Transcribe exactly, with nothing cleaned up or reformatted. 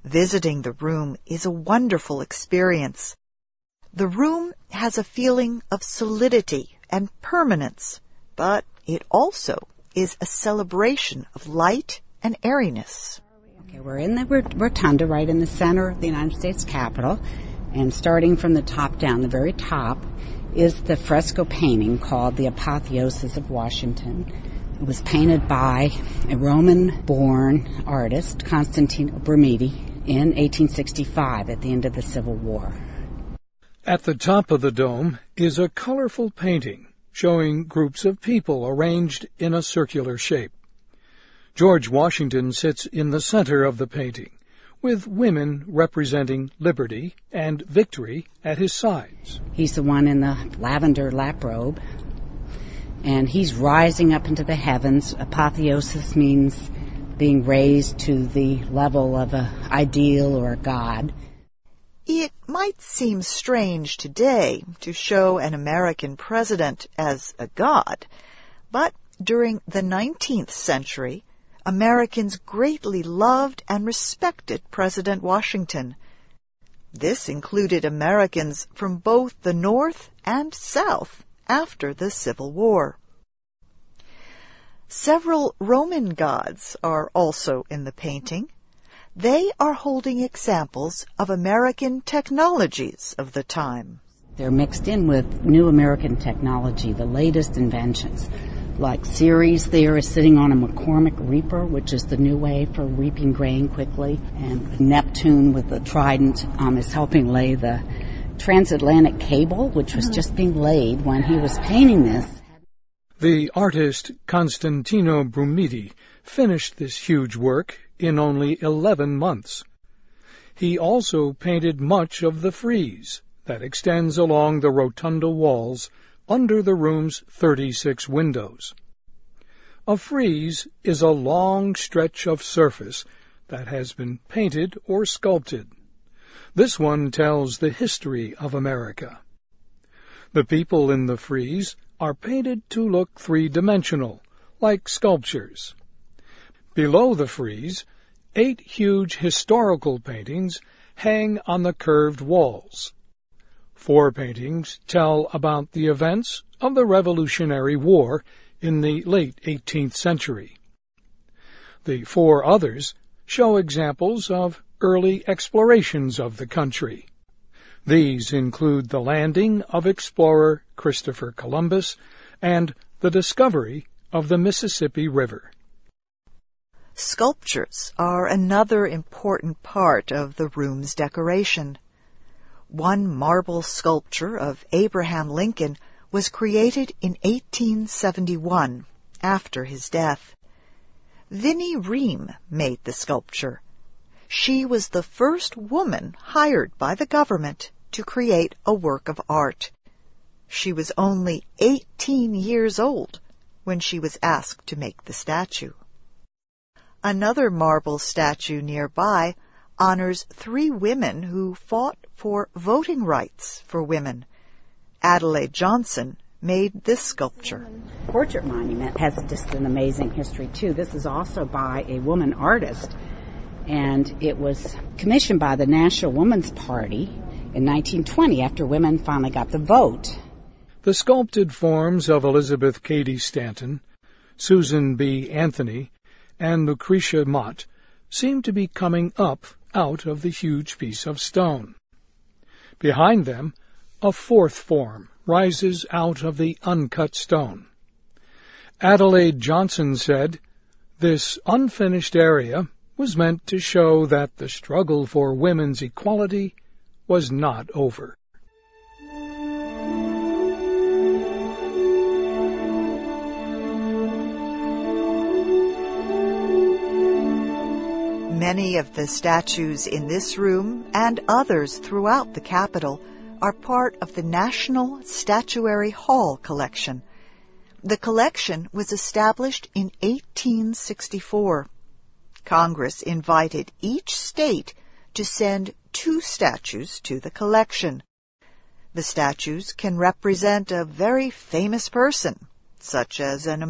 Visiting the room is a wonderful experience. The room has a feeling of solidity and permanence, but it also is a celebration of light and airiness. Okay, we're in the rotunda right in the center of the United States Capitol, and starting from the top down, the very top, is the fresco painting called The Apotheosis of Washington. It was painted by a Roman-born artist, Constantino Brumidi, in eighteen sixty-five at the end of the Civil War. At the top of the dome is a colorful painting showing groups of people arranged in a circular shape. George Washington sits in the center of the painting, with women representing liberty and victory at his sides. He's the one in the lavender lap robe, and he's rising up into the heavens. Apotheosis means being raised to the level of an ideal or a god. It might seem strange today to show an American president as a god, but during the nineteenth century, Americans greatly loved and respected President Washington. This included Americans from both the North and South after the Civil War. Several Roman gods are also in the painting. They are holding examples of American technologies of the time. They're mixed in with new American technology, the latest inventions. Like Ceres there is sitting on a McCormick reaper, which is the new way for reaping grain quickly. And Neptune with the trident um, is helping lay the transatlantic cable, which was just being laid when he was painting this. The artist Constantino Brumidi finished this huge work in only eleven months. He also painted much of the frieze that extends along the rotunda walls under the room's thirty-six windows. A frieze is a long stretch of surface that has been painted or sculpted. This one tells the history of America. The people in the frieze are painted to look three-dimensional, like sculptures. Below the frieze, eight huge historical paintings hang on the curved walls. Four paintings tell about the events of the Revolutionary War in the late eighteenth century. The four others show examples of early explorations of the country. These include the landing of explorer Christopher Columbus and the discovery of the Mississippi River. Sculptures are another important part of the room's decoration. One marble sculpture of Abraham Lincoln was created in eighteen seventy-one, after his death. Vinnie Ream made the sculpture. She was the first woman hired by the government to create a work of art. She was only eighteen years old when she was asked to make the statue. Another marble statue nearby honors three women who fought for voting rights for women. Adelaide Johnson made this sculpture. Portrait monument has just an amazing history, too. This is also by a woman artist, and it was commissioned by the National Woman's Party in nineteen twenty after women finally got the vote. The sculpted forms of Elizabeth Cady Stanton, Susan B. Anthony, and Lucretia Mott seem to be coming up out of the huge piece of stone. Behind them, a fourth form rises out of the uncut stone. Adelaide Johnson said, "This unfinished area was meant to show that the struggle for women's equality was not over." Many of the statues in this room and others throughout the Capitol are part of the National Statuary Hall collection. The collection was established in eighteen sixty-four. Congress invited each state to send two statues to the collection. The statues can represent a very famous person, such as an